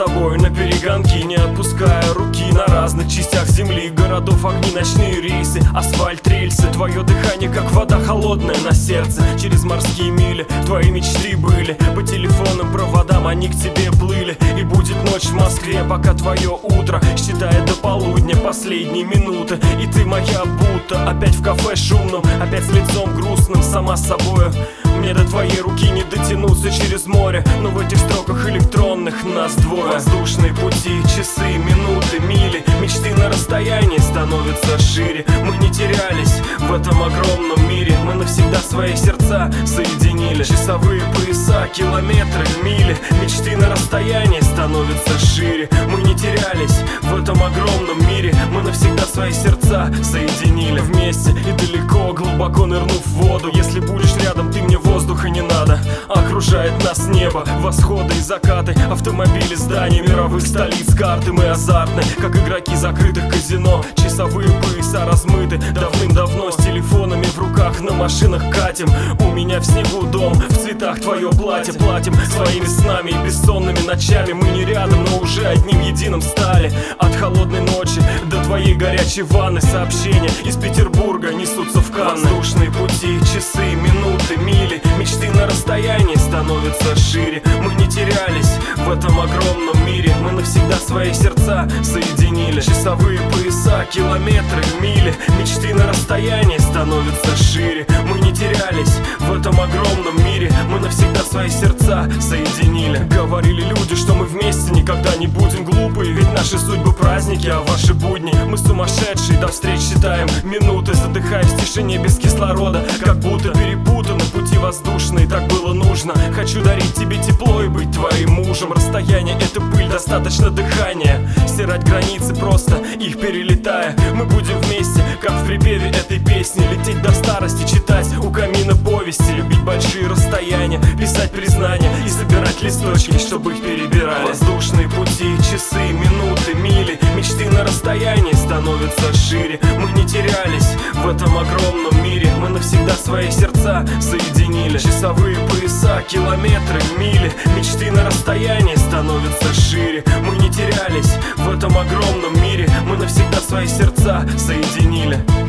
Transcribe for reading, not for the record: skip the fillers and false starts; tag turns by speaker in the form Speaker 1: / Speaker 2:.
Speaker 1: тобой на перегонки, не отпуская руки. На разных частях земли, городов огни, ночные рейсы, асфальт, рельсы. Твое дыхание, как вода холодная на сердце. Через морские мили твои мечты были, по телефонным проводам они к тебе плыли. И будет ночь в Москве, пока твое утро считает до полудня последние минуты. И ты моя будто опять в кафе шумном, опять с лицом грустным, сама с собою. Мне до твоей руки не дотянуться через море, но в этих строках электронных нас двое. Воздушные пути, часы, минуты, мили, мечты на расстоянии становятся шире. Мы не терялись в этом огромном мире, мы навсегда свои сердца соединили. Часовые пояса, километры, мили, мечты на расстоянии становятся шире. Мы не терялись в этом огромном мире, мы навсегда свои сердца соединили. Вместе и далеко, глубоко нырнув в воду. Если будешь рядом, ты мне воздуха не надо. Окружает нас небо, восходы и закаты, автомобили, здания мировых столиц, карты. Мы азартны, как игроки закрытых казино. Часовые пояса размыты давным-давно, с телефонами в руках на машинах катим. У меня в снегу дом, в цветах твое платье. Платим своими снами и бессонными ночами. Мы не рядом, но уже одним единым стали. От холодной ночи до твоей горячей ванны сообщения из Петербурга несутся в Канны. Воздушные пути, часы, минуты, мили, мечты на расстоянии становятся шире. Мы не терялись в этом огромном мире, мы навсегда свои сердца соединили. Часовые пояса, километры, мили, мечты на расстоянии становятся шире. Мы не терялись в этом огромном мире, мы навсегда свои сердца соединили. Говорили люди, что мы вместе никогда не будем глупые, ведь наши судьбы праздники, а ваши будни. Мы сумасшедшие, до встреч считаем минуты, задыхаясь в тишине без кислорода, как будто перепутаны пути воздушные, так было нужно. Хочу дарить тебе тепло и быть твоим мужем. Расстояние — это пыль, достаточно дыхания, стирать границы, просто их перелетая. Мы будем вместе, как в припеве этой песни, лететь до старости, читать у камина повести, любить большие расстояния, писать признания и собирать листочки, чтобы их перебирали. Воздушные пути, часы, минуты, мили, мечты на расстоянии становятся шире. Мы не терялись в этом огромном мире, мы навсегда свои сердца соединили. Часовые пояса, километры, мили, мечты на расстоянии становятся шире. Мы не терялись в этом огромном мире, мы навсегда свои сердца соединили.